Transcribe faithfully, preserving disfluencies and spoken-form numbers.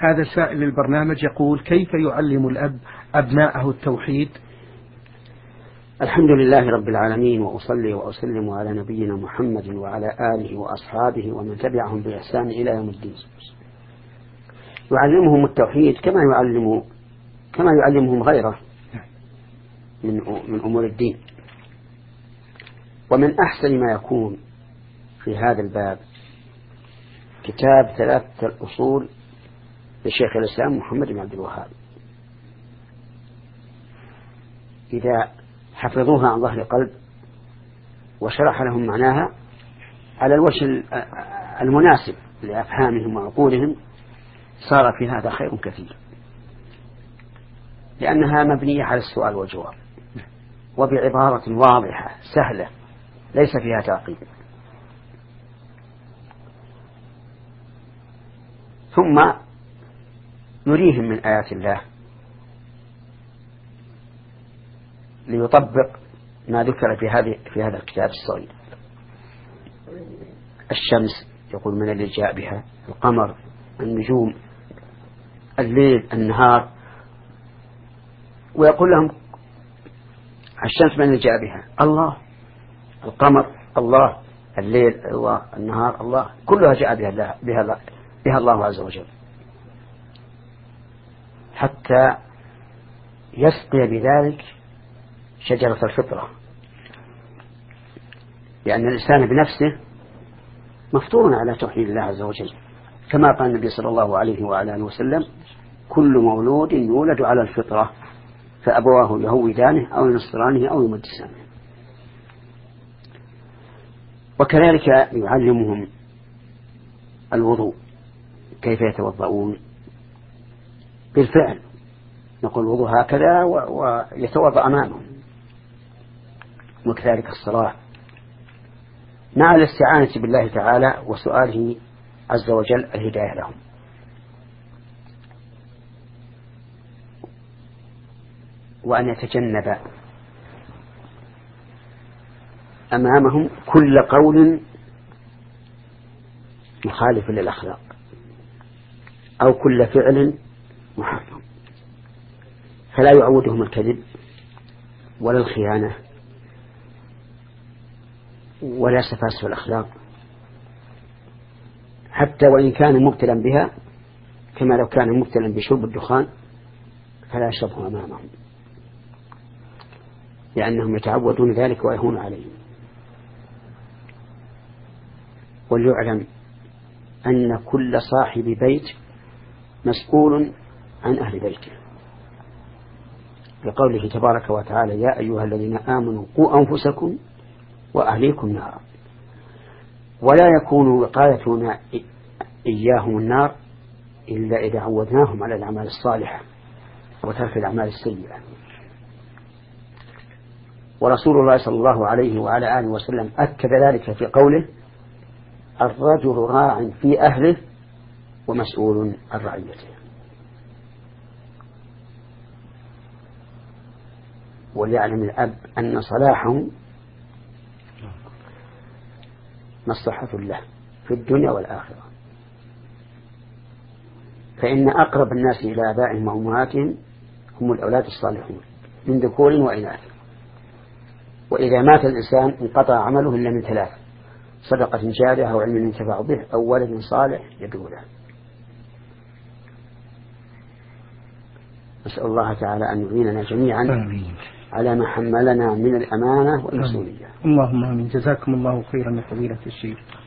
هذا سائل للبرنامج يقول: كيف يعلم الأب أبناءه التوحيد؟ الحمد لله رب العالمين، وأصلي وأسلم على نبينا محمد وعلى آله وأصحابه ومن تبعهم بإحسان إلى يوم الدين. يعلمهم التوحيد كما يعلم كما يعلمهم غيره من من أمور الدين. ومن أحسن ما يكون في هذا الباب كتاب ثلاثة الأصول لشيخ الإسلام محمد بن عبد الوهاب. إذا حفظوها عن ظهر قلب وشرح لهم معناها على الوجه المناسب لأفهامهم وعقولهم صار في هذا خير كثير، لأنها مبنية على السؤال والجواب وبعبارة واضحة سهلة ليس فيها تعقيد. ثم نريهم من آيات الله ليطبق ما ذكر في هذه في هذا الكتاب الصغير. الشمس يقول من الذي جاء بها، القمر، النجوم، الليل، النهار، ويقول لهم الشمس من الذي جاء بها؟ الله. القمر الله، الليل الله، النهار الله، كلها جاء بها الله بها الله, بها الله عز وجل، حتى يسقي بذلك شجرة الفطرة، لأن الإنسان بنفسه مفطور على توحيد الله عز وجل، كما قال النبي صلى الله عليه وعلى آله وسلم: كل مولود يولد على الفطرة فأبواه يهودانه أو ينصرانه أو يمجسانه. وكذلك يعلمهم الوضوء، كيف يتوضؤون بالفعل، نقول الوضوء هكذا ويتوضأ أمامهم. وكذلك الصلاة مع الاستعانة بالله تعالى وسؤاله عز وجل الهداية لهم. وأن يتجنب أمامهم كل قول مخالف للأخلاق أو كل فعل محرم، فلا يعودهم الكذب ولا الخيانة ولا سفاسف الأخلاق، حتى وإن كان مبتلا بها، كما لو كان مبتلا بشرب الدخان فلا يشربه أمامهم، لأنهم يتعودون ذلك ويهون عليهم. وليعلم أن كل صاحب بيت مسؤول عن أهل بيته، بقوله تبارك وتعالى: يا أيها الذين آمنوا قوا أنفسكم وأهليكم نارا. ولا يكون وقايتنا إياهم النار إلا إذا عودناهم على الأعمال الصالحة وترك الأعمال السيئة. ورسول الله صلى الله عليه وعلى آله وسلم أكد ذلك في قوله: الرجل راع في أهله ومسؤول عن رعيته. وليعلم الأب أن صلاحه مصلحة له في الدنيا والآخرة، فإن أقرب الناس إلى آبائهم وأمهاتهم هم الأولاد الصالحون من ذكور وإناث. وإذا مات الإنسان انقطع عمله إلا من ثلاث: صدقة جارية أو علم ينتفع به أو ولد صالح يدعو له. نسأل الله تعالى أن يعيننا جميعا آمين على ما حملنا من الأمانة والمسؤولية. اللهم آمين. جزاكم الله خيرا يا فضيلة الشيخ.